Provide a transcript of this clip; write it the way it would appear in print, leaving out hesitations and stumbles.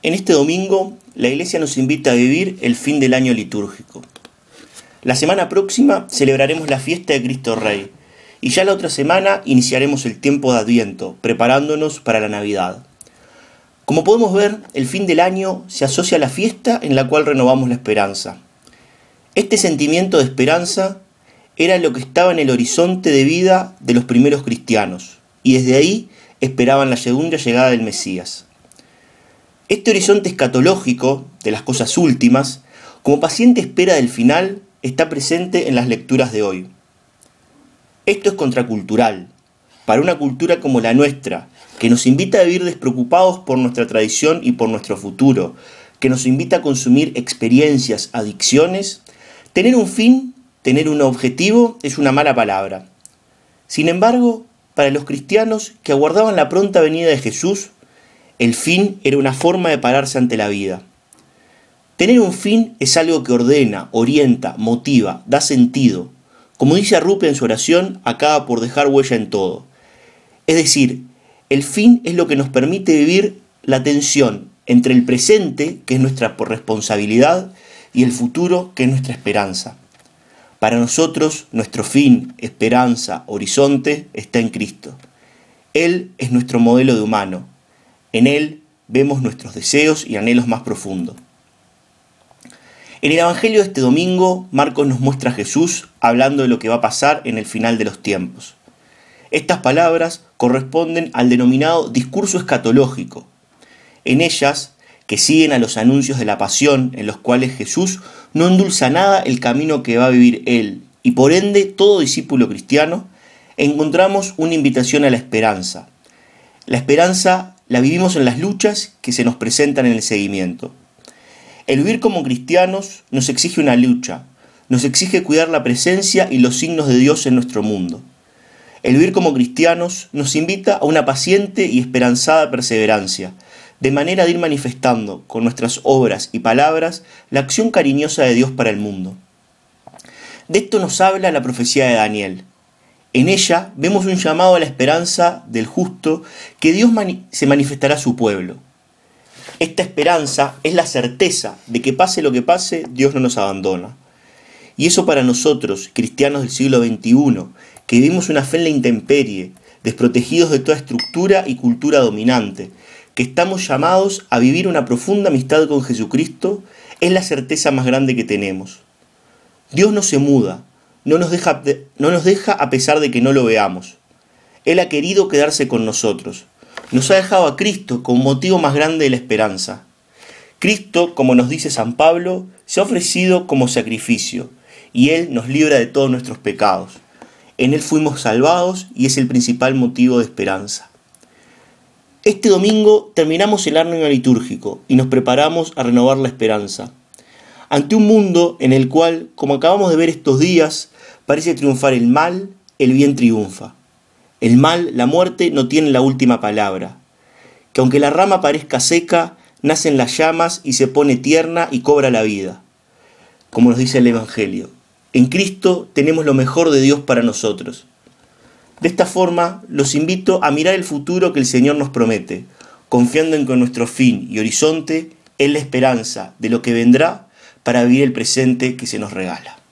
En este domingo, la Iglesia nos invita a vivir el fin del año litúrgico. La semana próxima celebraremos la fiesta de Cristo Rey, y ya la otra semana iniciaremos el tiempo de Adviento, preparándonos para la Navidad. Como podemos ver, el fin del año se asocia a la fiesta en la cual renovamos la esperanza. Este sentimiento de esperanza era lo que estaba en el horizonte de vida de los primeros cristianos, y desde ahí esperaban la segunda llegada del Mesías. Este horizonte escatológico de las cosas últimas, como paciente espera del final, está presente en las lecturas de hoy. Esto es contracultural, para una cultura como la nuestra, que nos invita a vivir despreocupados por nuestra tradición y por nuestro futuro, que nos invita a consumir experiencias, adicciones. Tener un fin, tener un objetivo, es una mala palabra. Sin embargo, para los cristianos que aguardaban la pronta venida de Jesús, el fin era una forma de pararse ante la vida. Tener un fin es algo que ordena, orienta, motiva, da sentido. Como dice Arrupe en su oración, acaba por dejar huella en todo. Es decir, el fin es lo que nos permite vivir la tensión entre el presente, que es nuestra responsabilidad, y el futuro, que es nuestra esperanza. Para nosotros, nuestro fin, esperanza, horizonte, está en Cristo. Él es nuestro modelo de humano. En Él vemos nuestros deseos y anhelos más profundos. En el Evangelio de este domingo, Marcos nos muestra a Jesús hablando de lo que va a pasar en el final de los tiempos. Estas palabras corresponden al denominado discurso escatológico. En ellas, que siguen a los anuncios de la pasión, en los cuales Jesús no endulza nada el camino que va a vivir Él, y por ende todo discípulo cristiano, encontramos una invitación a la esperanza. La esperanza la vivimos en las luchas que se nos presentan en el seguimiento. El vivir como cristianos nos exige una lucha, nos exige cuidar la presencia y los signos de Dios en nuestro mundo. El vivir como cristianos nos invita a una paciente y esperanzada perseverancia, de manera de ir manifestando con nuestras obras y palabras la acción cariñosa de Dios para el mundo. De esto nos habla la profecía de Daniel. En ella vemos un llamado a la esperanza del justo que Dios se manifestará a su pueblo. Esta esperanza es la certeza de que pase lo que pase, Dios no nos abandona. Y eso para nosotros, cristianos del siglo XXI, que vivimos una fe en la intemperie, desprotegidos de toda estructura y cultura dominante, que estamos llamados a vivir una profunda amistad con Jesucristo, es la certeza más grande que tenemos. Dios no se muda, no nos deja a pesar de que no lo veamos. Él ha querido quedarse con nosotros. Nos ha dejado a Cristo como motivo más grande de la esperanza. Cristo, como nos dice San Pablo, se ha ofrecido como sacrificio, y Él nos libra de todos nuestros pecados. En Él fuimos salvados y es el principal motivo de esperanza. Este domingo terminamos el año litúrgico y nos preparamos a renovar la esperanza. Ante un mundo en el cual, como acabamos de ver estos días, parece triunfar el mal, el bien triunfa. El mal, la muerte, no tiene la última palabra. Que aunque la rama parezca seca, nacen las llamas y se pone tierna y cobra la vida. Como nos dice el Evangelio, en Cristo tenemos lo mejor de Dios para nosotros. De esta forma, los invito a mirar el futuro que el Señor nos promete, confiando en que nuestro fin y horizonte es la esperanza de lo que vendrá para vivir el presente que se nos regala.